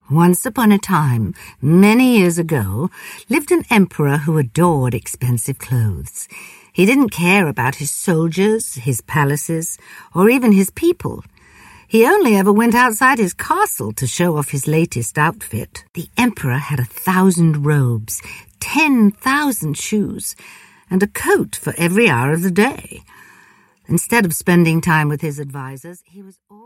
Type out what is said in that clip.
Once upon a time, many years ago, lived an emperor who adored expensive clothes. He didn't care about his soldiers, his palaces, or even his people. He only ever went outside his castle to show off his latest outfit. The emperor had 1,000 robes, 10,000 shoes, and a coat for every hour of the day. Instead of spending time with his advisors, he was